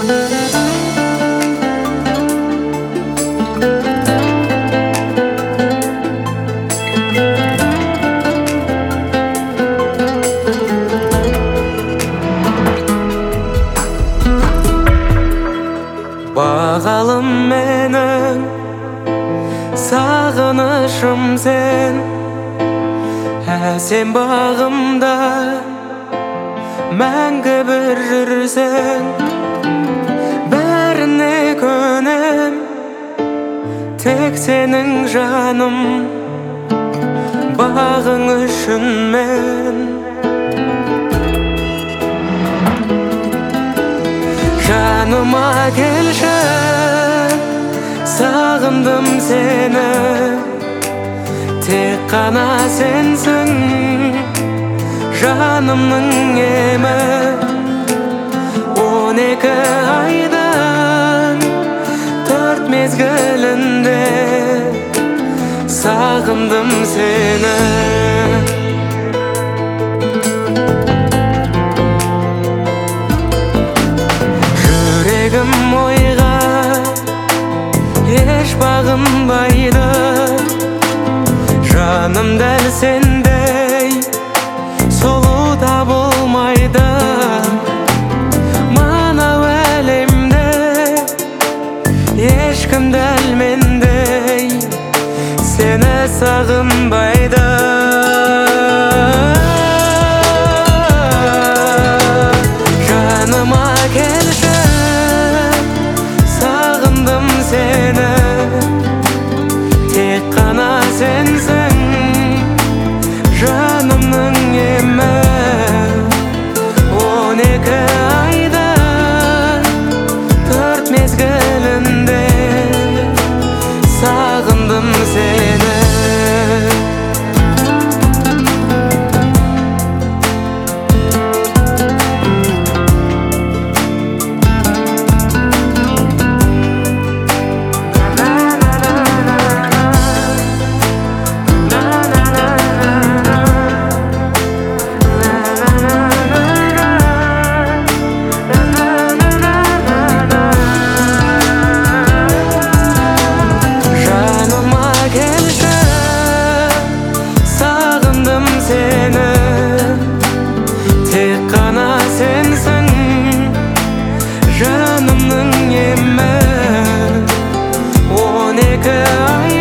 Bağalım menin sağınışım sen, sen bağımda мәңгі bir жүрсең. Бәріне көнем, тек сенің жаным, бағың үшін мен. Жаныма келші, сағындым сені, тек қана сенсің жанымның емі. 12 айдан 4 мезгілінде сағындым сені. Жүрегім ойға еш бағынбайды, жаным дәл сендей сұлу да болмайды. Мынау әлемде ешкім дәл мендей сені сағынбайды. Жаныма келші, сағындым сені, тек қана сенсің жанымның емі. 12 айдан 4 мезгілінде сағындым сені. Тек қана сенсің жанымның емі. 12 ай